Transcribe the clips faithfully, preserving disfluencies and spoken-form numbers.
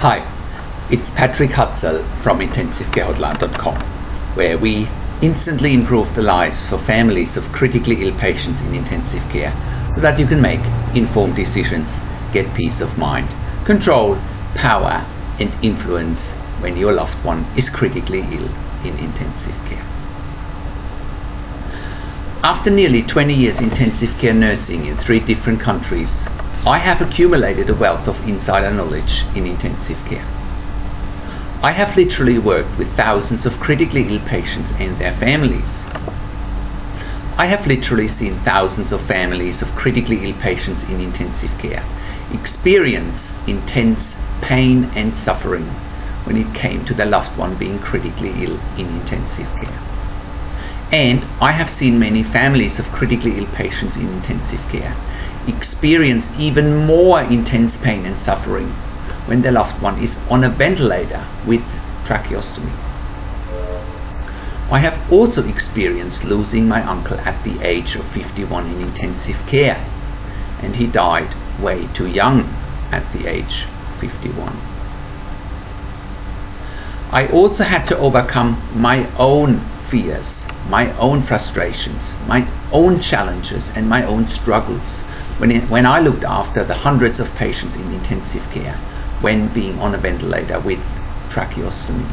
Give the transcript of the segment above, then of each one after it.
Hi, it's Patrick Hutzel from intensive care hotline dot com, where we instantly improve the lives for families of critically ill patients in intensive care so that you can make informed decisions, get peace of mind, control, power and influence when your loved one is critically ill in intensive care. After nearly twenty years intensive care nursing in three different countries, I have accumulated a wealth of insider knowledge in intensive care. I have literally worked with thousands of critically ill patients and their families. I have literally seen thousands of families of critically ill patients in intensive care experience intense pain and suffering when it came to their loved one being critically ill in intensive care. And I have seen many families of critically ill patients in intensive care experience even more intense pain and suffering when their loved one is on a ventilator with tracheostomy. I have also experienced losing my uncle at the age of fifty-one in intensive care, and he died way too young at the age of fifty-one. I also had to overcome my own fears, my own frustrations, my own challenges and my own struggles when, it, when I looked after the hundreds of patients in intensive care when being on a ventilator with tracheostomy.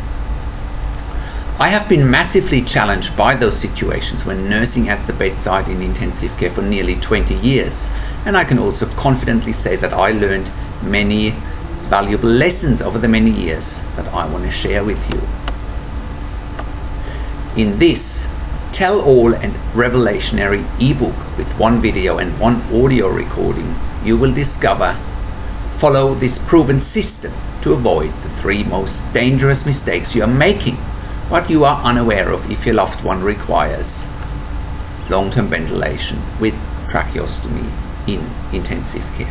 I have been massively challenged by those situations when nursing at the bedside in intensive care for nearly twenty years, and I can also confidently say that I learned many valuable lessons over the many years that I want to share with you. In this Tell All and Revelationary ebook with one video and one audio recording, you will discover, follow this proven system to avoid the three most dangerous mistakes you are making, but you are unaware of if your loved one requires long-term ventilation with tracheostomy in intensive care.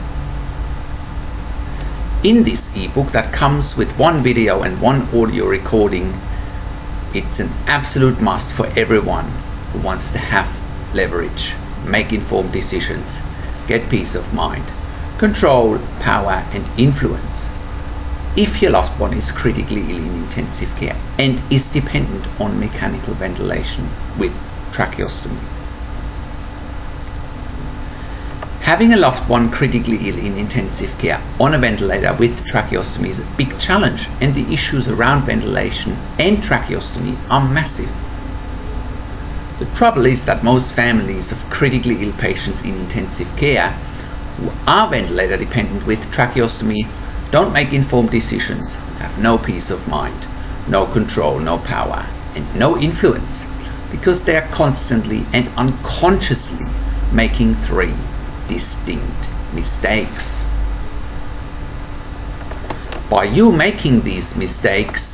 In this ebook that comes with one video and one audio recording, it's an absolute must for everyone who wants to have leverage, make informed decisions, get peace of mind, control, power and influence if your loved one is critically ill in intensive care and is dependent on mechanical ventilation with tracheostomy. Having a loved one critically ill in intensive care on a ventilator with tracheostomy is a big challenge, and the issues around ventilation and tracheostomy are massive. The trouble is that most families of critically ill patients in intensive care who are ventilator dependent with tracheostomy don't make informed decisions, have no peace of mind, no control, no power and no influence, because they are constantly and unconsciously making three distinct mistakes. By you making these mistakes,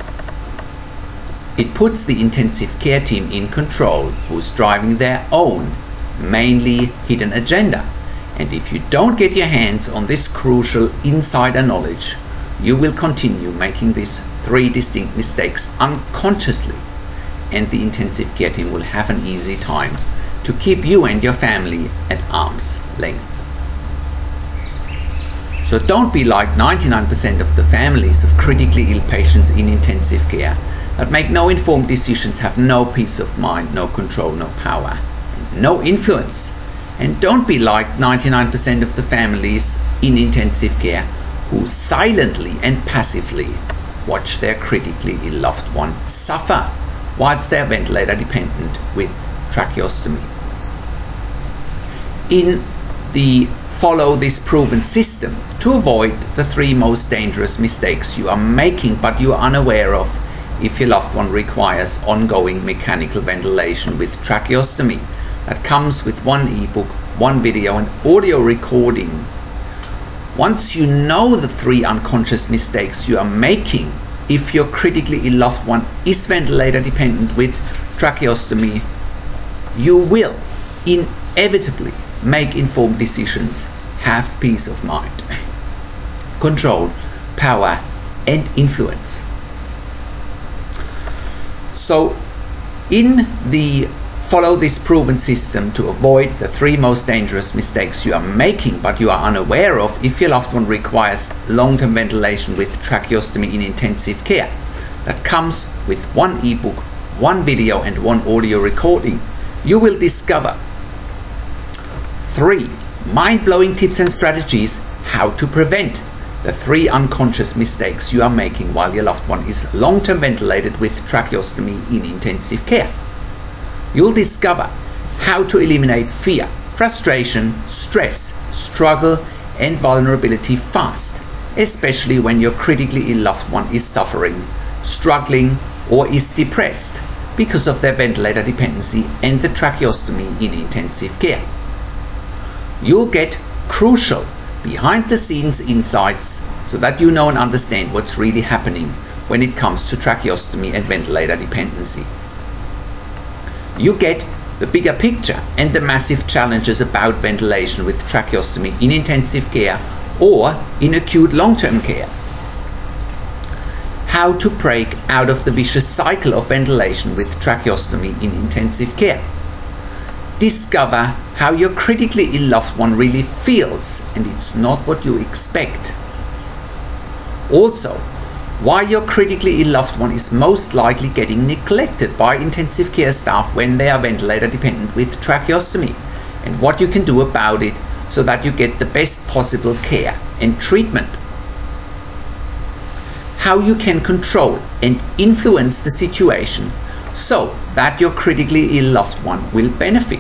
it puts the intensive care team in control, who's driving their own, mainly hidden agenda. And if you don't get your hands on this crucial insider knowledge, you will continue making these three distinct mistakes unconsciously, and the intensive care team will have an easy time to keep you and your family at arm's length. So don't be like ninety-nine percent of the families of critically ill patients in intensive care that make no informed decisions, have no peace of mind, no control, no power, no influence. And don't be like ninety-nine percent of the families in intensive care who silently and passively watch their critically ill loved one suffer whilst they are ventilator dependent with tracheostomy. In the Follow This Proven System to avoid the three most dangerous mistakes you are making but you are unaware of if your loved one requires ongoing mechanical ventilation with tracheostomy, that comes with one ebook, one video and audio recording. Once you know the three unconscious mistakes you are making if your critically ill loved one is ventilator dependent with tracheostomy, you will inevitably make informed decisions, have peace of mind, control, power and influence. So in the Follow this proven system to avoid the three most dangerous mistakes you are making but you are unaware of if your loved one requires long-term ventilation with tracheostomy in intensive care. That comes with one ebook, one video and one audio recording. You will discover three mind-blowing tips and strategies how to prevent the three unconscious mistakes you are making while your loved one is long-term ventilated with tracheostomy in intensive care. You'll discover how to eliminate fear, frustration, stress, struggle and vulnerability fast, especially when your critically ill loved one is suffering, struggling or is depressed because of their ventilator dependency and the tracheostomy in intensive care. You'll get crucial behind the scenes insights so that you know and understand what's really happening when it comes to tracheostomy and ventilator dependency. You get the bigger picture and the massive challenges about ventilation with tracheostomy in intensive care or in acute long-term care. How to break out of the vicious cycle of ventilation with tracheostomy in intensive care. Discover how your critically ill loved one really feels and it's not what you expect. Also, why your critically ill loved one is most likely getting neglected by intensive care staff when they are ventilator dependent with tracheostomy and what you can do about it so that you get the best possible care and treatment. How you can control and influence the situation so that your critically ill loved one will benefit.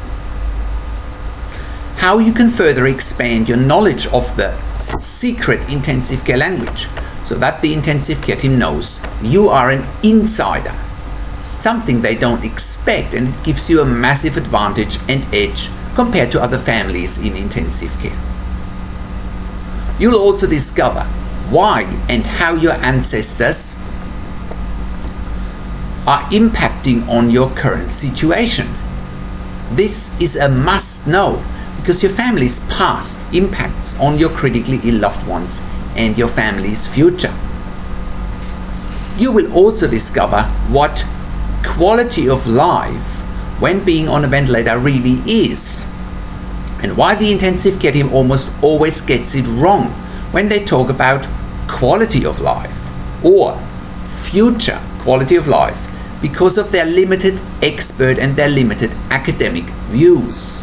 How you can further expand your knowledge of the secret intensive care language so that the intensive care team knows you are an insider, something they don't expect, and it gives you a massive advantage and edge compared to other families in intensive care. You'll also discover why and how your ancestors are impacting on your current situation. This is a must know because your family's past impacts on your critically ill loved ones and your family's future. You will also discover what quality of life when being on a ventilator really is and why the intensive care team almost always gets it wrong when they talk about quality of life or future quality of life because of their limited expert and their limited academic views.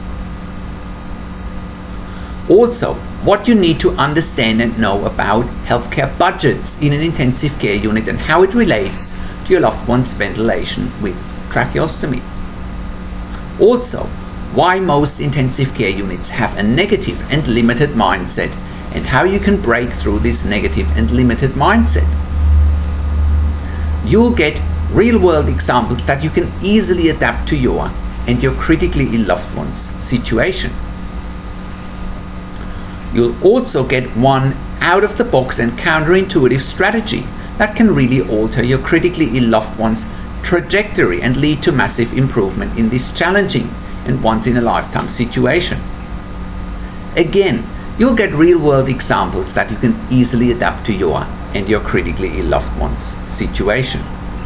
Also, what you need to understand and know about healthcare budgets in an intensive care unit and how it relates to your loved one's ventilation with tracheostomy. Also, why most intensive care units have a negative and limited mindset and how you can break through this negative and limited mindset. You'll get real-world examples that you can easily adapt to your and your critically ill loved one's situation. You'll also get one out-of-the-box and counterintuitive strategy that can really alter your critically ill loved one's trajectory and lead to massive improvement in this challenging and once-in-a-lifetime situation. Again, you'll get real-world examples that you can easily adapt to your and your critically ill loved one's situation.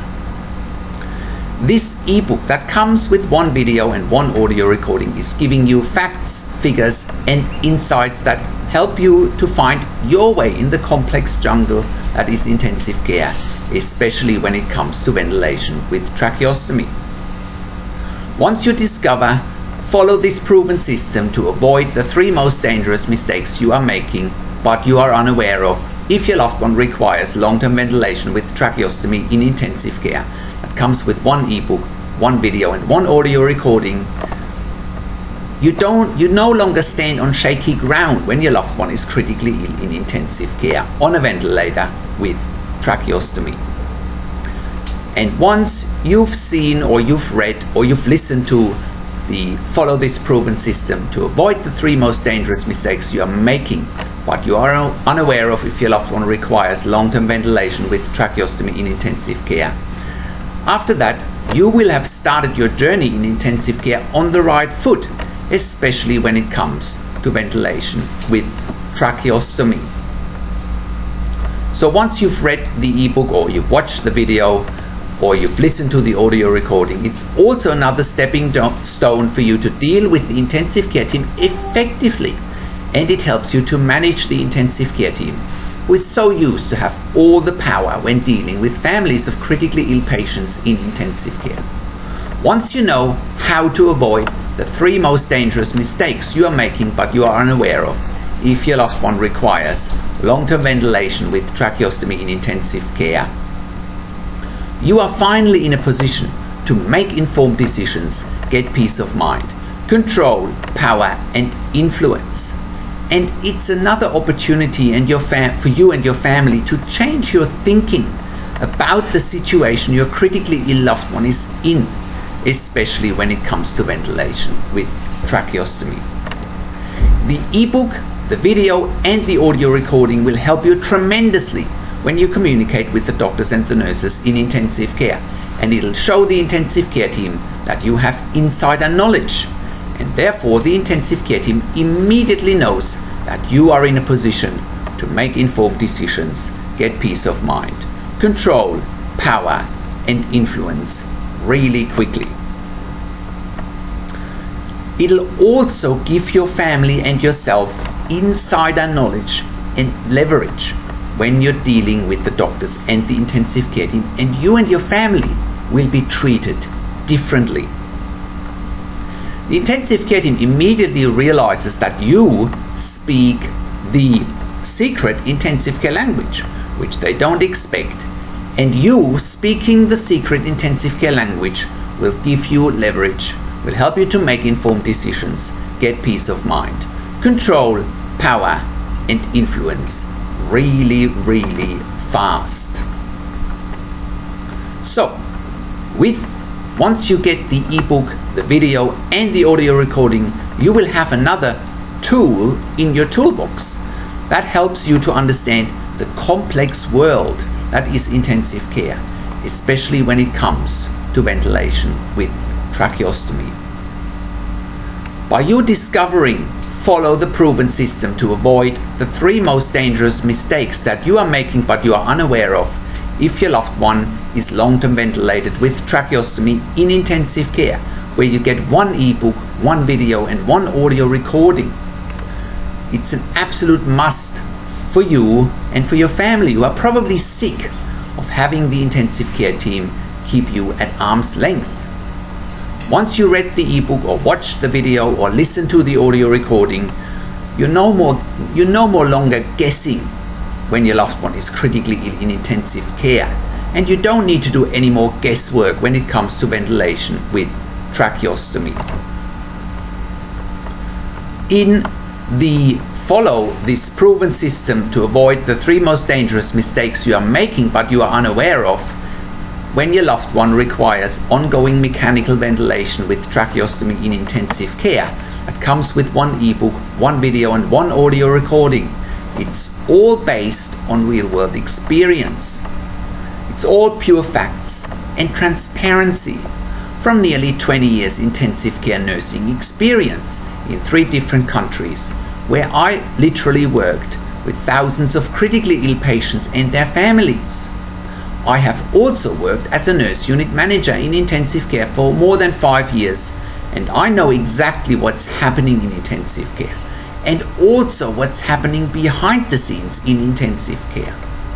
This ebook that comes with one video and one audio recording is giving you facts, figures and insights that help you to find your way in the complex jungle that is intensive care, especially when it comes to ventilation with tracheostomy. Once you discover, follow this proven system to avoid the three most dangerous mistakes you are making but you are unaware of if your loved one requires long-term ventilation with tracheostomy in intensive care. That comes with one ebook, one video and one audio recording. You don't, you no longer stand on shaky ground when your loved one is critically ill in intensive care on a ventilator with tracheostomy. And once you've seen or you've read or you've listened to the Follow This Proven System to avoid the three most dangerous mistakes you are making but you are unaware of if your loved one requires long-term ventilation with tracheostomy in intensive care, after that you will have started your journey in intensive care on the right foot, especially when it comes to ventilation with tracheostomy. So once you've read the ebook or you've watched the video or you've listened to the audio recording, it's also another stepping stone for you to deal with the intensive care team effectively, and it helps you to manage the intensive care team, who is so used to have all the power when dealing with families of critically ill patients in intensive care. Once you know how to avoid the three most dangerous mistakes you are making but you are unaware of if your loved one requires long-term ventilation with tracheostomy in intensive care, you are finally in a position to make informed decisions, get peace of mind, control, power and influence. And it's another opportunity and your for you and your family to change your thinking about the situation your critically ill loved one is in, especially when it comes to ventilation with tracheostomy. The ebook, the video and the audio recording will help you tremendously when you communicate with the doctors and the nurses in intensive care, and it'll show the intensive care team that you have insider knowledge, and therefore the intensive care team immediately knows that you are in a position to make informed decisions, get peace of mind, control, power and influence really quickly. It'll also give your family and yourself insider knowledge and leverage when you're dealing with the doctors and the intensive care team, and you and your family will be treated differently. The intensive care team immediately realizes that you speak the secret intensive care language, which they don't expect, and you speaking the secret intensive care language will give you leverage, will help you to make informed decisions, get peace of mind, control, power and influence really, really fast. So, with once you get the ebook, the video and the audio recording, you will have another tool in your toolbox that helps you to understand the complex world that is intensive care, especially when it comes to ventilation with tracheostomy. By you discovering follow the proven system to avoid the three most dangerous mistakes that you are making but you are unaware of if your loved one is long-term ventilated with tracheostomy in intensive care, where you get one ebook, one video and one audio recording. It's an absolute must for you and for your family who are probably sick of having the intensive care team keep you at arm's length. Once you read the ebook or watched the video or listened to the audio recording, you're no more, you're no more longer guessing when your loved one is critically ill in intensive care, and you don't need to do any more guesswork when it comes to ventilation with tracheostomy. In the follow this proven system to avoid the three most dangerous mistakes you are making but you are unaware of when your loved one requires ongoing mechanical ventilation with tracheostomy in intensive care, that comes with one ebook, one video and one audio recording. It's all based on real-world experience. It's all pure facts and transparency from nearly twenty years intensive care nursing experience in three different countries, where I literally worked with thousands of critically ill patients and their families. I have also worked as a nurse unit manager in intensive care for more than five years, and I know exactly what's happening in intensive care and also what's happening behind the scenes in intensive care.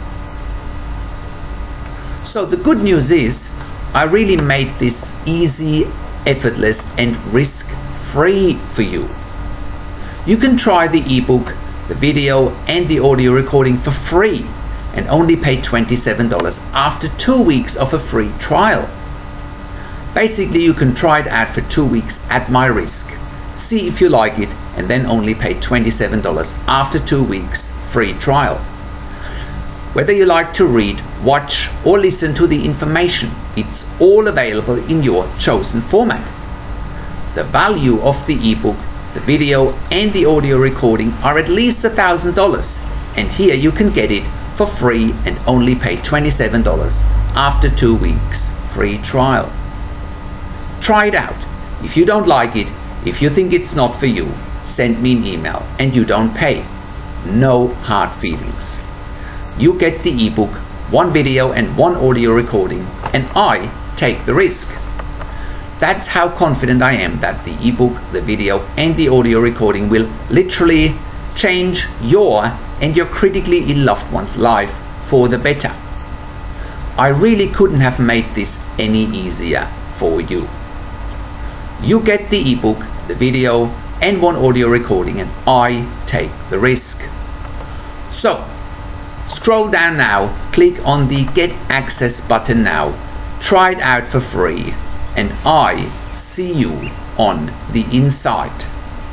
So the good news is I really made this easy, effortless and risk-free for you. You can try the ebook, the video and the audio recording for free and only pay twenty-seven dollars after two weeks of a free trial. Basically, you can try it out for two weeks at my risk, see if you like it, and then only pay twenty-seven dollars after two weeks free trial. Whether you like to read, watch or listen to the information, it's all available in your chosen format. The value of the ebook, the video and the audio recording are at least a thousand dollars, and here you can get it for free and only pay twenty-seven dollars after two weeks free trial. Try it out. If you don't like it, if you think it's not for you, send me an email and you don't pay. No hard feelings. You get the ebook, one video and one audio recording and I take the risk. That's how confident I am that the ebook, the video and the audio recording will literally change your and your critically ill loved one's life for the better. I really couldn't have made this any easier for you. You get the ebook, the video and one audio recording, and I take the risk. So scroll down now, click on the Get Access button now, try it out for free, and I see you on the inside.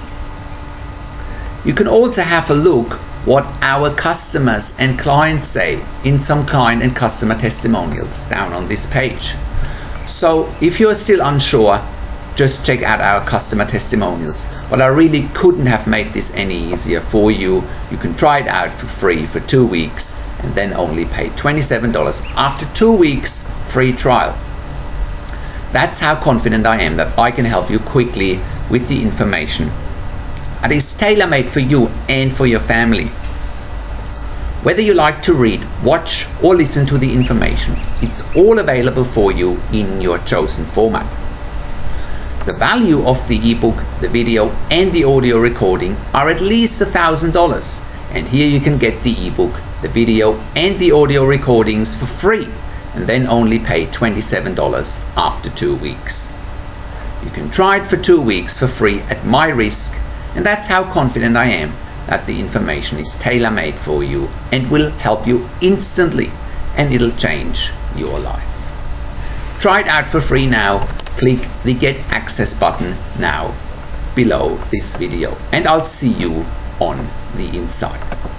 You can also have a look what our customers and clients say in some client and customer testimonials down on this page. So if you're still unsure, just check out our customer testimonials. But I really couldn't have made this any easier for you. You can try it out for free for two weeks and then only pay twenty-seven dollars after two weeks free trial. That's how confident I am that I can help you quickly with the information. It is tailor-made for you and for your family. Whether you like to read, watch or listen to the information, it's all available for you in your chosen format. The value of the ebook, the video and the audio recording are at least a thousand dollars, and here you can get the ebook, the video and the audio recordings for free and then only pay twenty-seven dollars after two weeks. You can try it for two weeks for free at my risk, and that's how confident I am that the information is tailor-made for you and will help you instantly, and it'll change your life. Try it out for free now. Click the Get Access button now below this video, and I'll see you on the inside.